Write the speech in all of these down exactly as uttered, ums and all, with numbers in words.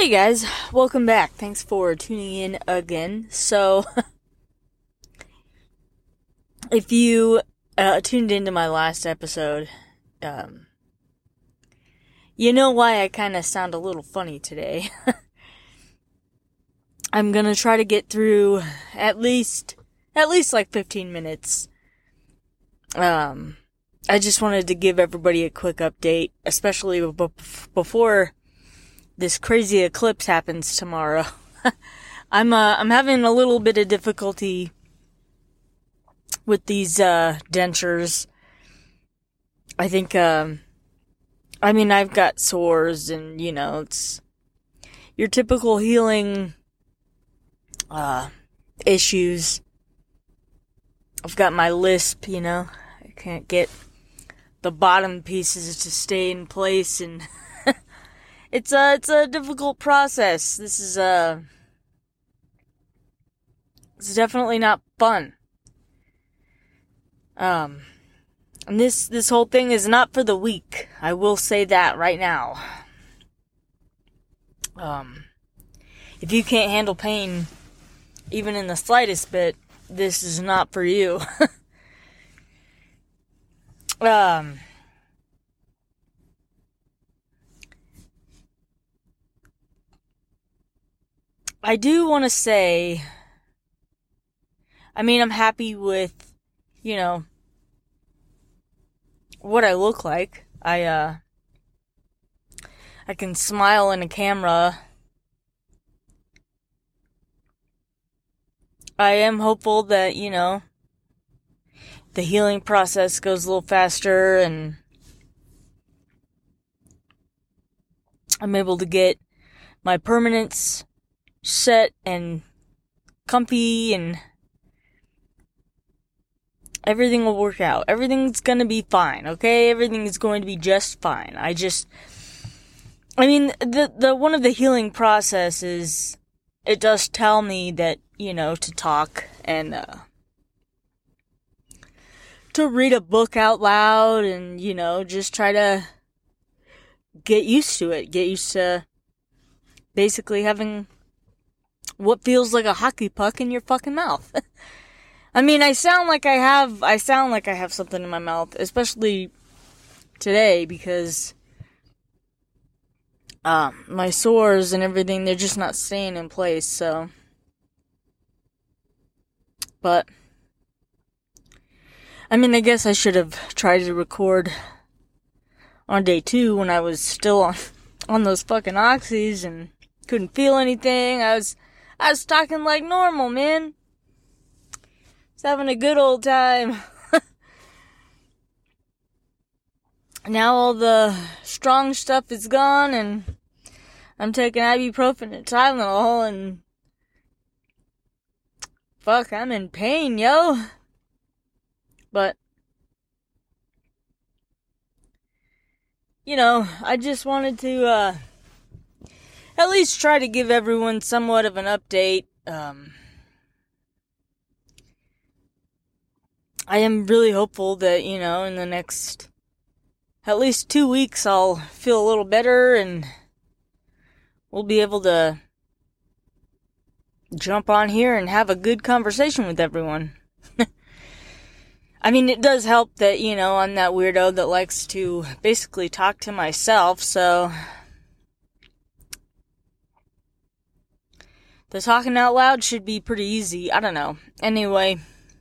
Hey guys, welcome back. Thanks for tuning in again. So, if you uh, tuned into my last episode, um, you know why I kind of sound a little funny today. I'm gonna try to get through at least, at least like fifteen minutes. Um, I just wanted to give everybody a quick update, especially b- before this crazy eclipse happens tomorrow. I'm uh, I'm having a little bit of difficulty with these uh, dentures. I think, um, I mean, I've got sores, and you know, it's your typical healing uh, issues. I've got my lisp, you know, I can't get the bottom pieces to stay in place, and It's a, it's a difficult process. This is, uh, it's definitely not fun. Um, and this, this whole thing is not for the weak. I will say that right now. Um, if you can't handle pain, even in the slightest bit, this is not for you. um... I do want to say, I mean, I'm happy with, you know, what I look like. I, uh, I can smile in a camera. I am hopeful that, you know, the healing process goes a little faster and I'm able to get my permanence set and comfy, and everything will work out. Everything's gonna be fine, okay? Everything is going to be just fine. I just, I mean, the, the, one of the healing processes, it does tell me that, you know, to talk and, uh, to read a book out loud and, you know, just try to get used to it. Get used to basically having what feels like a hockey puck in your fucking mouth. I mean, I sound like I have, I sound like I have something in my mouth, especially today, because, um, my sores and everything, they're just not staying in place, so. But, I mean, I guess I should have tried to record on day two when I was still on, on those fucking oxys and couldn't feel anything. I was, I was talking like normal, man. I was having a good old time. Now all the strong stuff is gone, and I'm taking ibuprofen and Tylenol, and fuck, I'm in pain, yo. But, you know, I just wanted to, uh, at least try to give everyone somewhat of an update. Um, I am really hopeful that, you know, in the next at least two weeks I'll feel a little better and we'll be able to jump on here and have a good conversation with everyone. I mean, it does help that, you know, I'm that weirdo that likes to basically talk to myself, so the talking out loud should be pretty easy. I don't know. Anyway,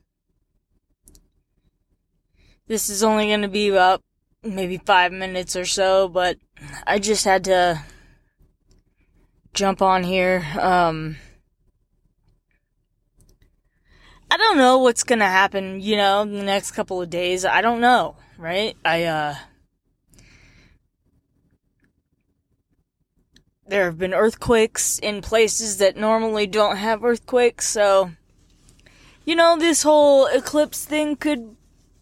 this is only going to be about maybe five minutes or so, but I just had to jump on here. Um, I don't know what's going to happen, you know, in the next couple of days. I don't know, right? I, uh, there have been earthquakes in places that normally don't have earthquakes, so, you know, this whole eclipse thing could,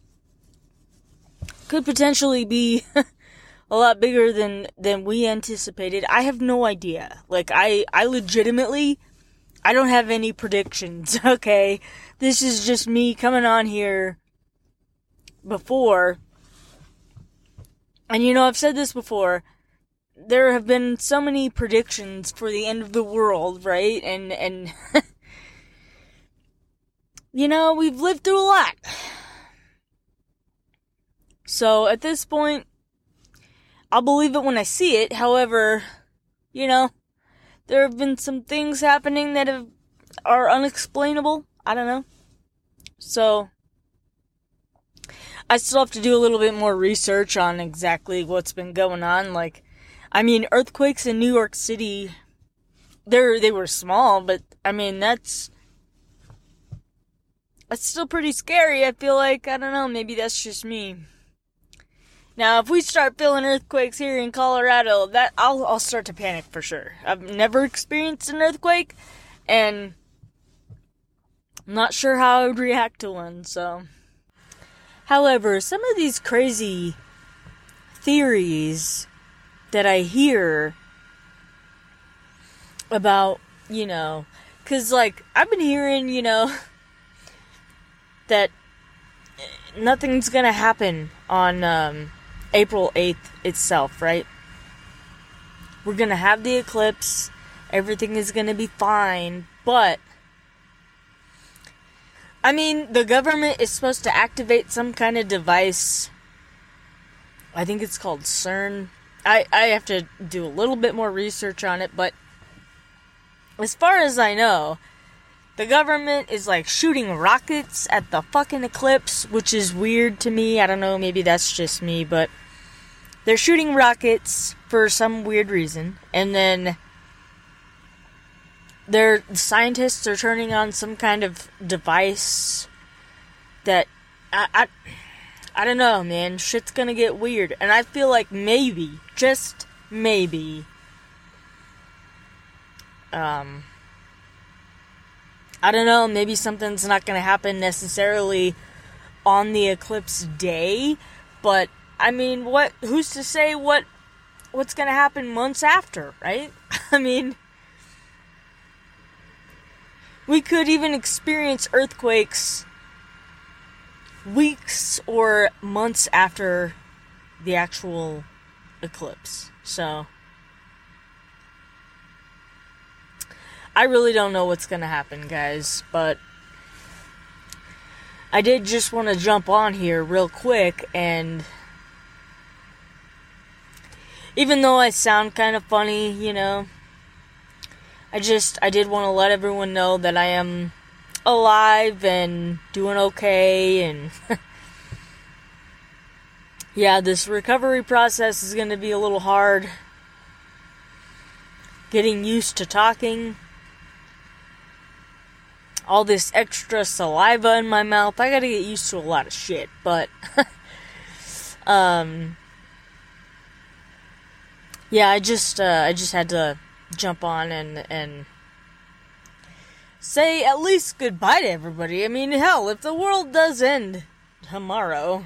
could potentially be a lot bigger than, than we anticipated. I have no idea. Like, I, I legitimately, I don't have any predictions, okay? This is just me coming on here before, and you know, I've said this before, there have been so many predictions for the end of the world, right? And, and, you know, we've lived through a lot. So, at this point, I'll believe it when I see it. However, you know, there have been some things happening that have, are unexplainable. I don't know. So, I still have to do a little bit more research on exactly what's been going on. Like, I mean, earthquakes in New York City, they're, they were small, but, I mean, that's, that's still pretty scary. I feel like, I don't know, maybe that's just me. Now, if we start feeling earthquakes here in Colorado, that, I'll, I'll start to panic for sure. I've never experienced an earthquake, and I'm not sure how I would react to one, so. However, some of these crazy theories that I hear about, you know, cause like, I've been hearing, you know, that nothing's gonna happen on, um, April eighth itself, right? We're gonna have the eclipse, everything is gonna be fine, but I mean, the government is supposed to activate some kind of device. I think it's called CERN. I, I have to do a little bit more research on it, but as far as I know, the government is like shooting rockets at the fucking eclipse, which is weird to me. I don't know, maybe that's just me, but they're shooting rockets for some weird reason, and then Their scientists are turning on some kind of device that, I, I, I don't know, man, shit's gonna get weird, and I feel like maybe, just maybe, um, I don't know, maybe something's not gonna happen necessarily on the eclipse day, but, I mean, what, who's to say what, what's gonna happen months after, right? I mean, we could even experience earthquakes weeks or months after the actual eclipse. So, I really don't know what's gonna happen, guys, but I did just want to jump on here real quick, and even though I sound kind of funny, you know, I just, I did want to let everyone know that I am alive and doing okay, and yeah, this recovery process is going to be a little hard. Getting used to talking. All this extra saliva in my mouth. I gotta get used to a lot of shit, but um yeah, I just uh, I just had to jump on and and say at least goodbye to everybody. I mean, hell, if the world does end tomorrow,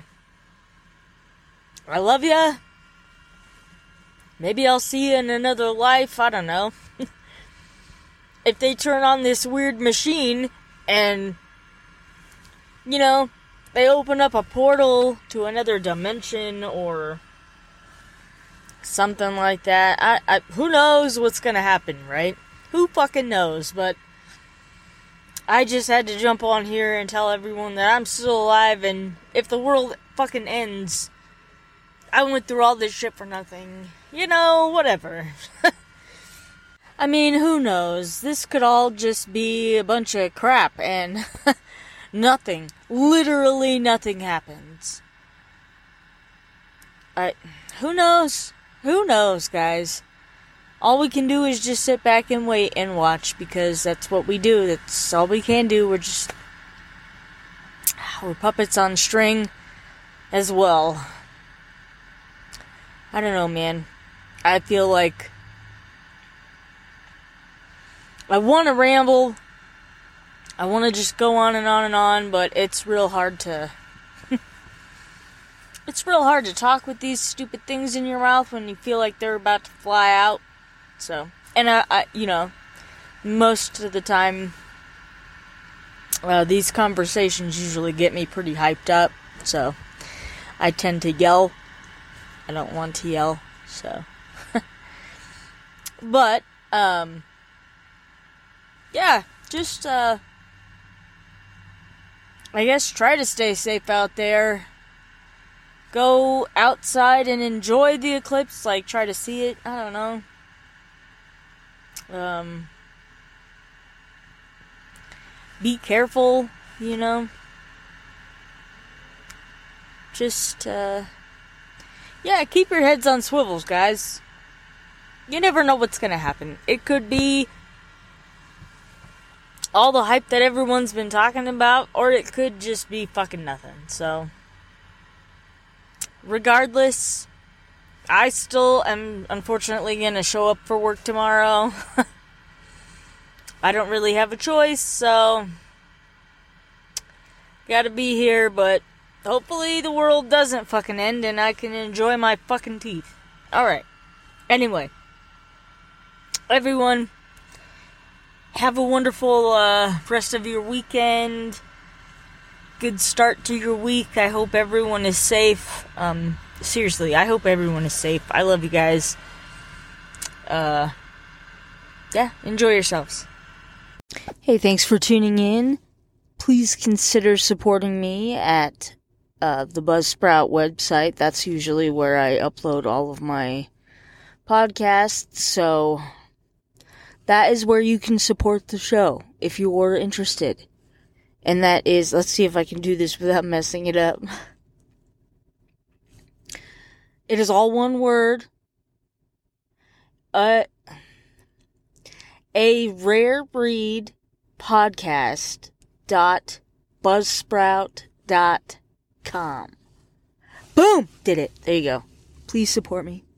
I love ya. Maybe I'll see you in another life. I don't know. If they turn on this weird machine and, you know, they open up a portal to another dimension or something like that. I, I, who knows what's gonna happen, right? Who fucking knows? But I just had to jump on here and tell everyone that I'm still alive, and if the world fucking ends, I went through all this shit for nothing. You know, whatever. I mean, who knows? This could all just be a bunch of crap, and nothing, literally nothing happens. I, who knows? Who knows, guys? All we can do is just sit back and wait and watch, because that's what we do. That's all we can do. We're just, we're puppets on string as well. I don't know, man. I feel like I want to ramble. I want to just go on and on and on, but it's real hard to... it's real hard to talk with these stupid things in your mouth when you feel like they're about to fly out. So, and I, I you know, most of the time, uh, these conversations usually get me pretty hyped up, so I tend to yell. I don't want to yell, so... But, um, yeah, just, uh, I guess try to stay safe out there. Go outside and enjoy the eclipse, like, try to see it, I don't know. Um, be careful, you know. Just, uh, yeah, keep your heads on swivels, guys. You never know what's gonna happen. It could be all the hype that everyone's been talking about, or it could just be fucking nothing. So, regardless, I still am unfortunately gonna show up for work tomorrow. I don't really have a choice, so gotta be here, but hopefully the world doesn't fucking end and I can enjoy my fucking teeth. Alright. Anyway. Everyone, have a wonderful uh, rest of your weekend. Good start to your week. I hope everyone is safe. Um, seriously, I hope everyone is safe. I love you guys. Uh, yeah, enjoy yourselves. Hey, thanks for tuning in. Please consider supporting me at uh, the Buzzsprout website. That's usually where I upload all of my podcasts, so that is where you can support the show if you are interested. And that is, let's see if I can do this without messing it up. It is all one word. Uh, a rare breed podcast dot buzzsprout dot com. Boom! Did it. There you go. Please support me.